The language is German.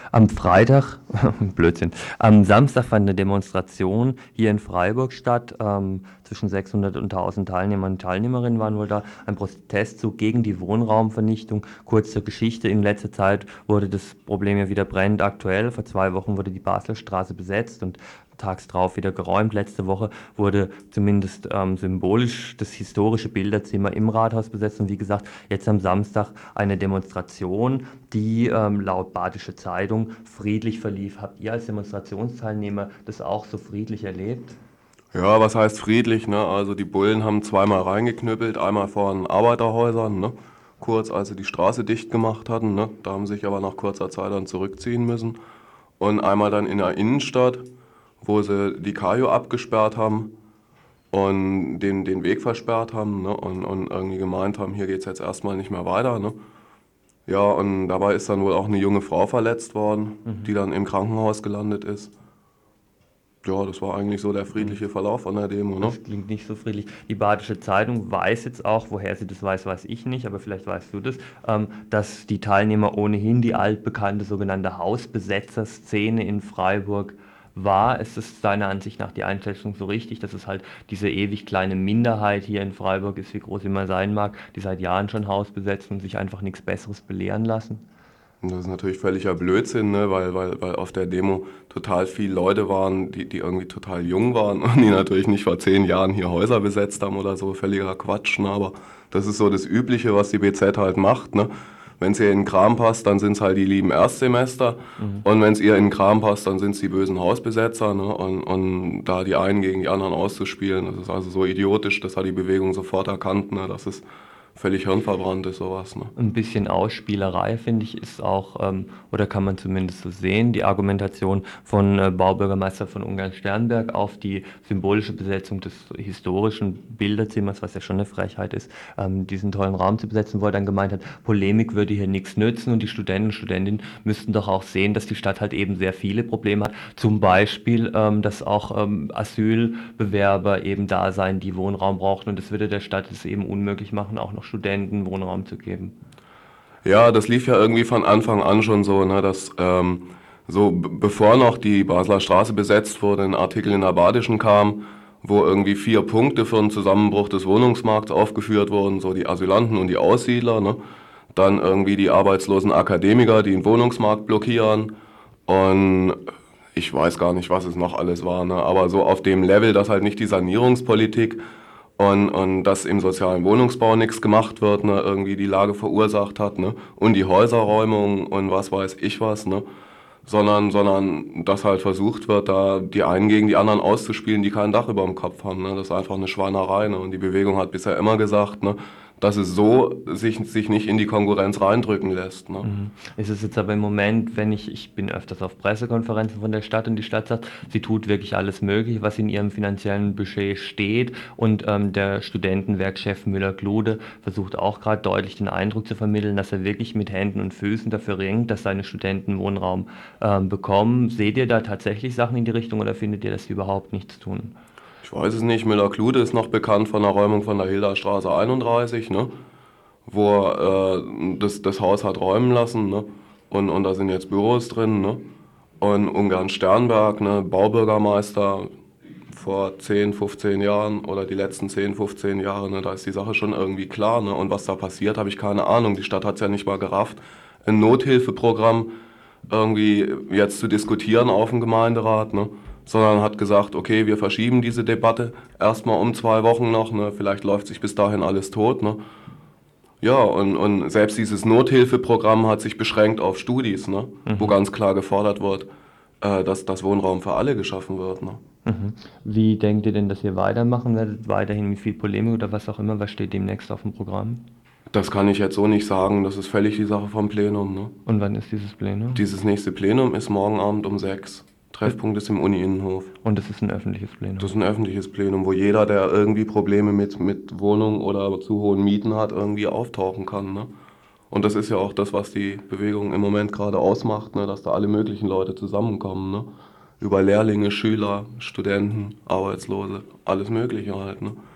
Am Freitag, Blödsinn, am Samstag fand eine Demonstration hier in Freiburg statt. Zwischen 600 und 1000 Teilnehmern und Teilnehmerinnen waren wohl da. Ein Protestzug gegen die Wohnraumvernichtung. Kurz zur Geschichte: In letzter Zeit wurde das Problem ja wieder brennend aktuell. Vor 2 Wochen wurde die Basler Straße besetzt und tags drauf wieder geräumt. Letzte Woche wurde zumindest symbolisch das historische Bilderzimmer im Rathaus besetzt. Und wie gesagt, jetzt am Samstag eine Demonstration, die laut Badische Zeitung friedlich verlief. Habt ihr als Demonstrationsteilnehmer das auch so friedlich erlebt? Ja, was heißt friedlich, ne? Also die Bullen haben zweimal reingeknüppelt, einmal vor den Arbeiterhäusern, ne? Kurz als sie die Straße dicht gemacht hatten, ne? Da haben sie sich aber nach kurzer Zeit dann zurückziehen müssen. Und einmal dann in der Innenstadt, wo sie die Kajo abgesperrt haben und den Weg versperrt haben, ne? Und irgendwie gemeint haben, hier geht's jetzt erstmal nicht mehr weiter, ne? Ja, und dabei ist dann wohl auch eine junge Frau verletzt worden, die dann im Krankenhaus gelandet ist. Ja, das war eigentlich so der friedliche Verlauf von der Demo, ne? Das klingt nicht so friedlich. Die Badische Zeitung weiß jetzt auch, woher sie das weiß, weiß ich nicht, aber vielleicht weißt du das, dass die Teilnehmer ohnehin die altbekannte sogenannte Hausbesetzer-Szene in Freiburg war. Ist es deiner Ansicht nach die Einschätzung so richtig, dass es halt diese ewig kleine Minderheit hier in Freiburg ist, wie groß sie immer sein mag, die seit Jahren schon Haus besetzen und sich einfach nichts Besseres belehren lassen? Und das ist natürlich völliger Blödsinn, ne? Weil auf der Demo total viele Leute waren, die irgendwie total jung waren und die natürlich nicht vor 10 Jahren hier Häuser besetzt haben oder so. Völliger Quatsch, ne? Aber das ist so das Übliche, was die BZ halt macht, ne? Wenn es ihr in den Kram passt, dann sind es halt die lieben Erstsemester. Und wenn es ihr in den Kram passt, dann sind es die bösen Hausbesetzer. Ne? Und da die einen gegen die anderen auszuspielen, das ist also so idiotisch, das hat die Bewegung sofort erkannt, ne? Das ist völlig hirnverbrannt ist sowas. Ne? Ein bisschen Ausspielerei, finde ich, ist auch, oder kann man zumindest so sehen, die Argumentation von Baubürgermeister von Ungarn-Sternberg auf die symbolische Besetzung des historischen Bilderzimmers, was ja schon eine Frechheit ist, diesen tollen Raum zu besetzen, wo er dann gemeint hat, Polemik würde hier nichts nützen und die Studenten und Studentinnen müssten doch auch sehen, dass die Stadt halt eben sehr viele Probleme hat. Zum Beispiel, dass auch Asylbewerber eben da sein, die Wohnraum brauchen, und das würde der Stadt es eben unmöglich machen, auch noch Studenten Wohnraum zu geben. Ja, das lief ja irgendwie von Anfang an schon so, ne, dass bevor noch die Basler Straße besetzt wurde, ein Artikel in der Badischen kam, wo irgendwie 4 Punkte für einen Zusammenbruch des Wohnungsmarkts aufgeführt wurden, so die Asylanten und die Aussiedler, ne? Dann irgendwie die arbeitslosen Akademiker, die den Wohnungsmarkt blockieren und ich weiß gar nicht, was es noch alles war, ne? Aber so auf dem Level, dass halt nicht die Sanierungspolitik und dass im sozialen Wohnungsbau nichts gemacht wird, ne, irgendwie die Lage verursacht hat, ne, und die Häuserräumung und was weiß ich was, ne, sondern dass halt versucht wird, da die einen gegen die anderen auszuspielen, die kein Dach über dem Kopf haben, ne, das ist einfach eine Schweinerei, ne, und die Bewegung hat bisher immer gesagt, ne, dass es so sich nicht in die Konkurrenz reindrücken lässt, ne. Ist es jetzt aber im Moment, wenn ich bin öfters auf Pressekonferenzen von der Stadt und die Stadt sagt, sie tut wirklich alles Mögliche, was in ihrem finanziellen Budget steht, und der Studentenwerkchef Müller-Glude versucht auch gerade deutlich den Eindruck zu vermitteln, dass er wirklich mit Händen und Füßen dafür ringt, dass seine Studenten Wohnraum bekommen. Seht ihr da tatsächlich Sachen in die Richtung oder findet ihr, dass sie überhaupt nichts tun? Ich weiß es nicht, Müller-Klude ist noch bekannt von der Räumung von der Hilderstraße 31, ne? Wo er das Haus hat räumen lassen, ne? Und da sind jetzt Büros drin, ne? Und Ungarn-Sternberg, ne? Baubürgermeister vor 10, 15 Jahren oder die letzten 10, 15 Jahre, ne? Da ist die Sache schon irgendwie klar, ne? Und was da passiert, habe ich keine Ahnung. Die Stadt hat es ja nicht mal gerafft, ein Nothilfeprogramm irgendwie jetzt zu diskutieren auf dem Gemeinderat, ne? Sondern hat gesagt, okay, wir verschieben diese Debatte erstmal um 2 Wochen noch, ne? Vielleicht läuft sich bis dahin alles tot, ne? Ja, und selbst dieses Nothilfeprogramm hat sich beschränkt auf Studis, ne? Wo ganz klar gefordert wird, dass das Wohnraum für alle geschaffen wird, ne? Mhm. Wie denkt ihr denn, dass ihr weitermachen werdet? Weiterhin mit viel Polemik oder was auch immer? Was steht demnächst auf dem Programm? Das kann ich jetzt so nicht sagen, das ist völlig die Sache vom Plenum, ne? Und wann ist dieses Plenum? Dieses nächste Plenum ist morgen Abend um 6. Treffpunkt ist im Uni-Innenhof. Und es ist ein öffentliches Das Plenum. ist ein öffentliches Plenum, wo jeder, der irgendwie Probleme mit Wohnungen oder zu hohen Mieten hat, irgendwie auftauchen kann, ne? Und das ist ja auch das, was die Bewegung im Moment gerade ausmacht, ne? Dass da alle möglichen Leute zusammenkommen, ne? Über Lehrlinge, Schüler, Studenten, Arbeitslose, alles Mögliche halt, ne?